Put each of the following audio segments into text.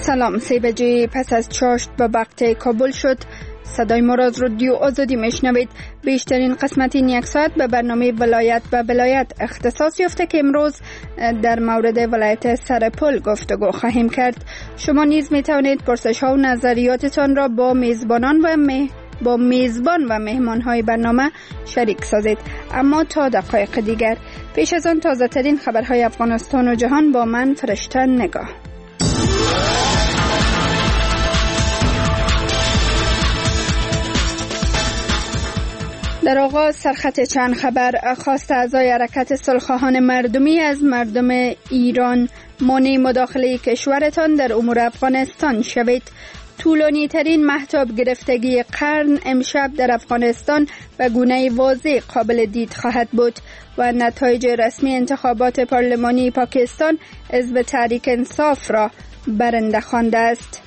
سلام، 3 بجه پس از چاشت به وقت کابل شد. صدای ما را از رادیو آزادی میشنوید. بیشترین قسمت این یک ساعت به برنامه ولایت به ولایت اختصاص یافته که امروز در مورد ولایت سرپل گفتگو خواهیم کرد. شما نیز می توانید پرسش ها و نظریاتتان را با میزبان و مهمان های برنامه شریک سازید. اما تا دقایق دیگر، پیش از آن تازه ترین خبرهای افغانستان و جهان با من فرشته نگاه. در آغاز سرخط چند خبر. خواست اعضای حرکت صلح‌خواهان مردمی از مردم ایران مانع مداخله کشورتان در امور افغانستان شوید. طولانی ترین مهتاب گرفتگی قرن امشب در افغانستان به گونه واضح قابل دید خواهد بود و نتایج رسمی انتخابات پارلمانی پاکستان حزب تحریک انصاف را برنده خوانده است.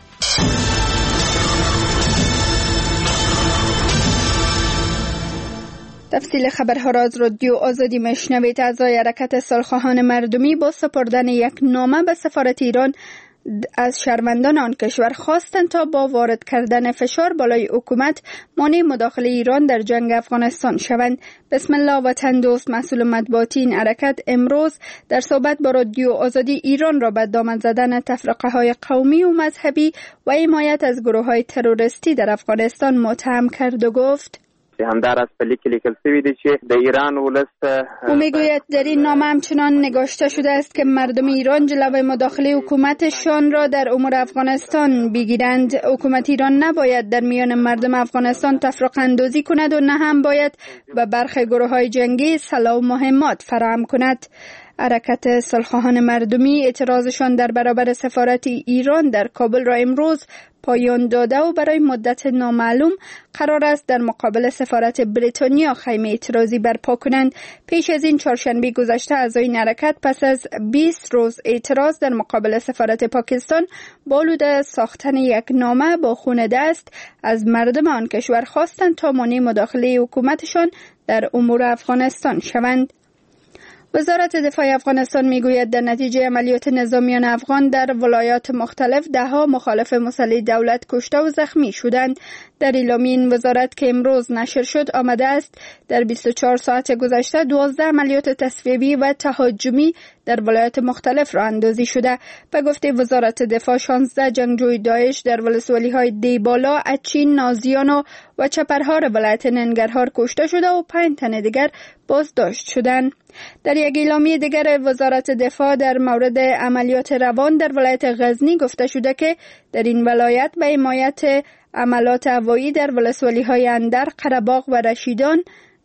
تفصیل خبرها را از رادیو آزادی میشنوید. اعضای حرکت صلح‌خواهان مردمی با سپردن یک نامه به سفارت ایران از شهروندان آن کشور خواستند تا با وارد کردن فشار بالای حکومت مانع مداخله ایران در جنگ افغانستان شوند. بسم الله وطن دوست، مسئول مطبوعاتی این حرکت، امروز در صحبت با رادیو آزادی ایران را به دامن زدن تفرقه های قومی و مذهبی و حمایت از گروه های تروریستی در افغانستان متهم کرد و گفت همدار از پلی که لیکل شوی دی چې د ایران ولس او میگوید در این نامه همچنان نگاشته شده است که مردم ایران جلوی مداخله حکومتشان را در امور افغانستان بگیرند. حکومت ایران نباید در میان مردم افغانستان تفرقه اندازی کند و نه هم باید به برخی گروه های جنگی سلاح و مهمات فراهم کند. حرکت صلح‌خواهان مردمی اعتراضشان در برابر سفارت ایران در کابل را امروز پایان داده و برای مدت نامعلوم قرار است در مقابل سفارت بریتانیا خیمه اعتراضی برپا کنند. پیش از این چهارشنبه گذشته اعضای این حرکت پس از 20 روز اعتراض در مقابل سفارت پاکستان با آلوده ساختن یک نامه با خون دست از مردم آن کشور خواستند تا مانع مداخله حکومتشان در امور افغانستان شوند. وزارت دفاع افغانستان میگوید در نتیجه عملیات نظامیان افغان در ولایات مختلف دهها مخالف مسلح دولت کشته و زخمی شدند. در اعلامیه این وزارت که امروز نشر شد آمده است در 24 ساعت گذشته 12 عملیات تصفیه‌ای و تهاجمی در ولایات مختلف راه اندازی شده. به گفته وزارت دفاع 16 جنگجوی داعش در ولسوالی‌های دیبالا، اچین، نازیان و چپرهار ولایت ننگرهار کشته شده و 5 تن دیگر بازداشت شدند. در یک اعلامیه دیگر وزارت دفاع در مورد عملیات روان در ولایت غزنی گفته شده که در این ولایت به حمایت عملات هوایی در ولسوالی‌های اندر، قره‌باغ و رشیدان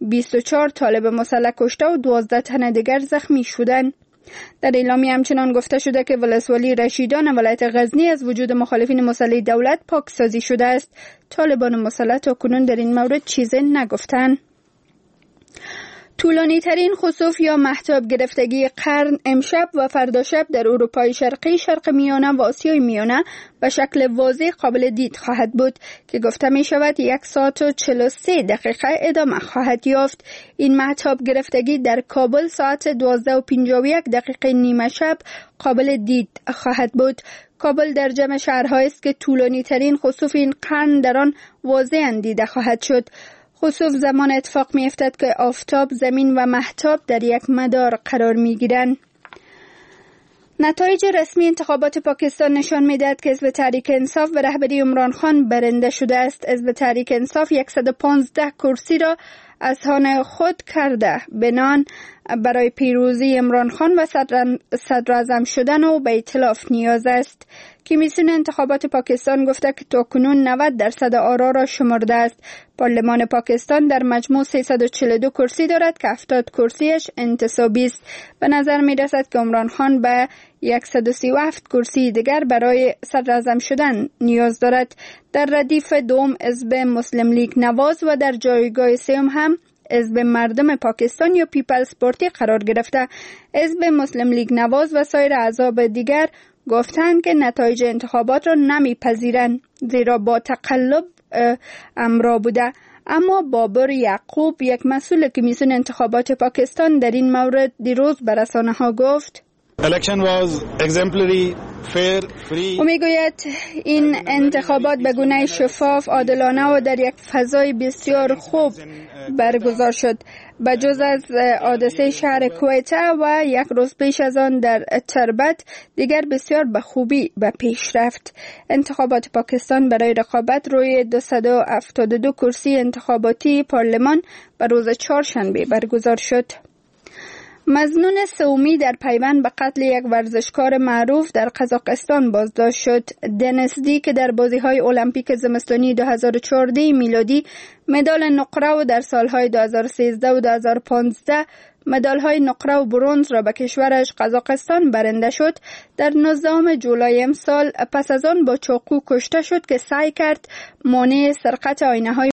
24 طالب مسلح کشته و 12 تن دیگر زخمی شدند. در اعلامیه همچنان گفته شده که ولسوالی رشیدان ولایت غزنی از وجود مخالفین مسلح دولت پاکسازی شده است. طالبان مسلح تاکنون در این مورد چیزی نگفتند. طولانی ترین خسوف یا مهتاب گرفتگی قرن امشب و فردا شب در اروپای شرقی، شرق میانه و آسیای میانه به شکل واضح قابل دید خواهد بود که گفته می شود 1 ساعت و 43 دقیقه ادامه خواهد یافت. این مهتاب گرفتگی در کابل ساعت 12:51 نیمه شب قابل دید خواهد بود. کابل در جمع شهرهایی است که طولانی ترین خسوف این قرن در آن واضح دیده خواهد شد. خسوف زمان اتفاق می افتد که آفتاب، زمین و مهتاب در یک مدار قرار می گیرند. نتایج رسمی انتخابات پاکستان نشان می دهد که حزب تحریک انصاف به رهبری عمران خان برنده شده است. حزب تحریک انصاف 115 کرسی را از آن خود کرده بنان برای پیروزی عمران خان و صدر اعظم شدن او به ائتلاف نیاز است. کمیسیون انتخابات پاکستان گفته که تاکنون 90% آرا را شمرده است. پارلمان پاکستان در مجموع 342 کرسی دارد که 70 کرسیش انتصابی است. به نظر می رسد که عمران خان به 137 کرسی دیگر برای صدر اعظم شدن نیاز دارد. در ردیف دوم حزب مسلم لیگ نواز و در جایگاه سوم هم حزب مردم پاکستان یا پیپلز پارتی قرار گرفته. حزب مسلم لیگ نواز و سایر احزاب دیگر گفتند که نتایج انتخابات را نمیپذیرند زیرا با تقلب امرا بوده. اما بابر یعقوب، یک مسئول کمیسیون انتخابات پاکستان، در این مورد دیروز به رسانه‌ها گفت او میگوید این انتخابات به گونه شفاف، عادلانه و در یک فضای بسیار خوب برگزار شد. بجز از حادثه شهر کویته و یک روز پیش از آن در تربت، دیگر بسیار به خوبی به پیش رفت. انتخابات پاکستان برای رقابت روی 272 کرسی انتخاباتی پارلمان به روز چهارشنبه برگزار شد. مظنون سومی در پیوند به قتل یک ورزشکار معروف در قزاقستان بازداشت شد. دنیس دی که در بازی‌های المپیک زمستانی 2014 میلادی مدال نقره و در سالهای 2013 و 2015 مدال‌های نقره و برنز را به کشورش قزاقستان برنده شد، در 19 جولای امسال پس از آن با چاقو کشته شد که سعی کرد مانع سرقت آینه‌های